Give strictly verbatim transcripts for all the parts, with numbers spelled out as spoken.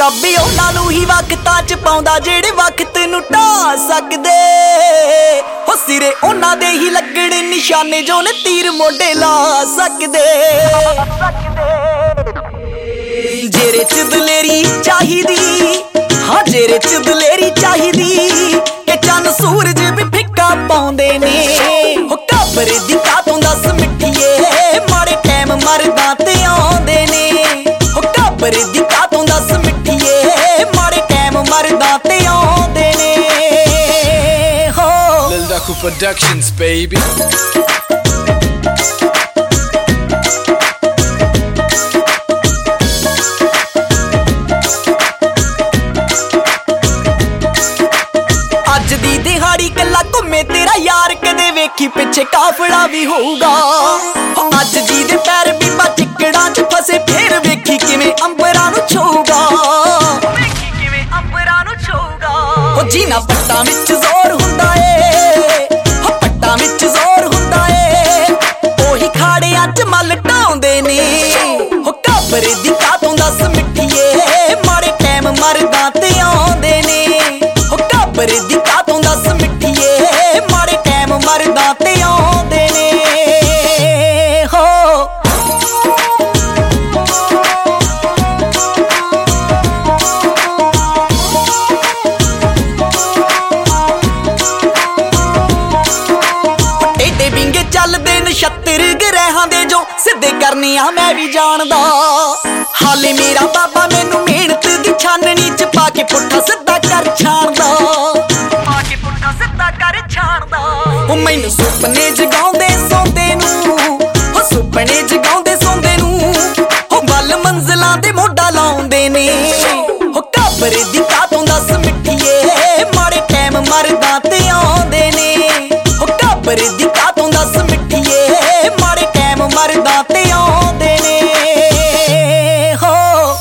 ਰੱਬ ਉਹਨਾਂ ਨੂੰ ਹੀ ਵਕਤਾਂ ਚ ਪਾਉਂਦਾ ਜਿਹੜੇ ਵਕਤ ਨੂੰ ਢਾ ਸਕਦੇ। ਹੋ ਸਿਰੇ ਉਹਨਾਂ ਦੇ ਹੀ ਲੱਗਣੇ ਨਿਸ਼ਾਨੇ ਜੋ ਨੇ ਤੀਰ ਮੋਢੇ ਲਾ ਸਕਦੇ। ਜਿਹੜੇ ਚ ਦਲੇਰੀ ਚਾਹੀਦੀ, ਹਾਂ ਜਿਹੜੇ ਚ ਦਲੇਰੀ ਚਾਹੀਦੀ ਕਿ ਚੰਨ ਸੂਰਜ ਵੀ ਫਿੱਕਾ ਪਾਉਂਦੇ ਨੇ। ਹੋ ਘਾਬਰੇ ਦੀ ਕਾਤੋਂ ਦੱਸ ਮਿੱਠੀਏ ਮਾੜੇ ਟਾਈਮ ਮਰਦਾਂ ਤੇ ਆਉਂਦੇ ਨੇ। ਹੋ ਘਾਬਰੇ ਦੀ ਕਾਤੋਂ ਦੱਸ ਮਿੱਠੀਏ ਮਾੜੇ ਟਾਈਮ ਮਰਦਾਂ ਤੇ ਆਉਂਦੇ ਨੇ। ਹੋ Lil Daku Productions baby। ਅੱਜ ਦੀ ਦਿਹਾੜੀ ਕੱਲਾ ਘੁੰਮੇ ਤੇਰਾ ਯਾਰ ਕਦੇ ਵੇਖੀ ਪਿੱਛੇ ਕਾਫਲਾ ਵੀ ਹੋਊਗਾ। ਅੱਜ ਜੀ ਦੇ ਪੈਰ ਬੀਬਾ ਚਿੱਕੜਾਂ ਚ ਫਸੇ ਫੇਰ ਵੇਖੀ ਕਿਵੇਂ ਅੰਬਰਾਂ ਨੂੰ ਛੂਗਾ। ਵੇਖੀ ਕਿਵੇਂ ਅੰਬਰਾਂ ਨੂੰ ਛੂਗਾ। ਹੋ ਜਿਨ੍ਹਾਂ ਪੱਟਾਂ ਵਿੱਚ ਜ਼ੋਰ ਹੁੰਦਾ ਏ, ਹੋ ਪੱਟਾਂ ਵਿੱਚ ਜ਼ੋਰ ਹੁੰਦਾ ਏ ਉਹੀ ਖਾੜਿਆਂ ਚ ਮੱਲ ਢਾਉਂਦੇ ਨੇ। ਹੋ ਘਾਬਰੇ ਦੀ ਕਾਤੋਂ ਦੱਸ ਮਿੱਠੀਏ ਮਾੜੇ ਟਾਈਮ ਮਰਦਾਂ ਤੇ ਆਉਂਦੇ ਨੇ। ਹੋ ਘਾਬਰੇ ਦੀ ਕਾਤੋਂ ਦੱਸ ਮਿੱਠੀਏ ਮਾੜੇ ਟਾਈਮ ਮਰਦਾਂ ਤੇ ਆਉਂਦੇ ਨੇ। ਹੋ ਟੇਡੇ ਬਿੰਗੇ ਚੱਲਦੇ ਨਛੱਤਰ ਗ੍ਰਹਿਾਂ ਦੇ ਜੋ ਸਿੱਧੇ ਕਰਨੀਆਂ ਮੈਂ ਵੀ ਜਾਣਦਾ। ਹਾਲੇ ਮੇਰਾ ਬਾਬਾ ਮੈਨੂੰ ਮਿਹਨਤ ਦੀ ਛਾਨਣੀ ਚ ਪਾ ਕੇ ਪੁੱਠਾ ਸਿੱਧਾ ਕਰ ਛਾਣਦਾ। ਪਾ ਕੇ ਪੁੱਠਾ ਸਿੱਧਾ ਕਰ ਛਾਣਦਾ। ਉਹ ਮੈਨੂੰ ਸੁਪਨੇ ਜਗਾਉਂਦੇ ਸੌਂਦੇ ਨੂੰ, ਉਹ ਸੁਪਨੇ ਜਗਾਉਂਦੇ ਸੌਂਦੇ ਨੂੰ ਉਹ ਵੱਲ ਮੰਜ਼ਲਾਂ ਦੇ ਮੋਢਾ ਲਾਉਂਦੇ ਨੇ। ਉਹ ਘਾਬਰੇ ਦੀ ਕਾਤੋਂ ਦੱਸ ਮਿੱਠੀਏ ਮਾੜੇ ਟਾਈਮ ਮਰਦਾਂ ਤੇ ਆਉਂਦੇ ਨੇ। ਉਹ ਘਾਬਰੇ ਦੀ ਕਾਤੋਂ ਦੱਸ ਮਿੱਠੀਏ ਮਾੜੇ ਟਾਈਮ ਮਰਦਾਂ ਤੇ ਆਉਂਦੇ ਨੇ। ਹੋ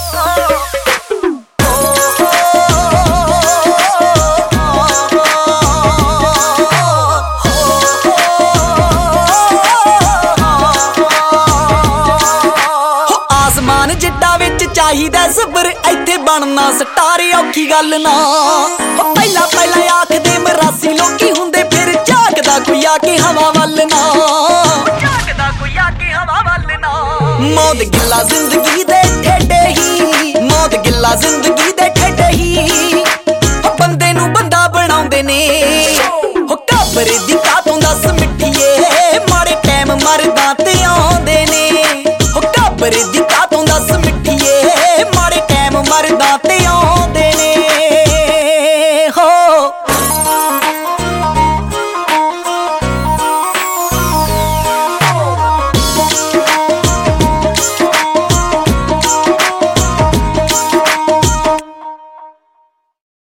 ਆਸਮਾਨ ਜਿੱਡਾ ਵਿੱਚ ਚਾਹੀਦਾ ਸਬਰ ਇੱਥੇ ਬਣਨਾ ਸਟਾਰ ਔਖੀ ਗੱਲ ਨਾ। ਹੋ ਪਹਿਲਾਂ ਪਹਿਲਾਂ ਆਖਦੇ ਮਰਾਸੀ ਲੋਕੀ ਹੁੰਦੇ ਫਿਰ ਝਾਕਦਾ ਕੋਈ ਆ ਕੇ ਹਵਾ ਵੱਲ ਨਾ। ਝਾਕਦਾ ਕੋਈ ਆ ਕੇ ਹਵਾ ਵੱਲ ਨਾ। ਮੌਤ ਗਿੱਲਾ ਜ਼ਿੰਦਗੀ ਦੇ ਠੇਡੇ ਹੀ, ਮੌਤ ਗਿੱਲਾ ਜ਼ਿੰਦਗੀ ਦੇ ਠੇਡੇ ਹੀ ਹੋ ਬੰਦੇ ਨੂੰ ਬੰਦਾ ਬਣਾਉਂਦੇ ਨੇ। ਹੋ ਘਾਬਰੇ ਦੀ ਕਾਤੋਂ ਦੱਸ ਮਿੱਠੀਏ ਮਾੜੇ ਟਾਈਮ ਮਰਦਾਂ ਤੇ ਆਉਂਦੇ ਨੇ। ਹੋ ਘਾਬਰੇ ਦੀ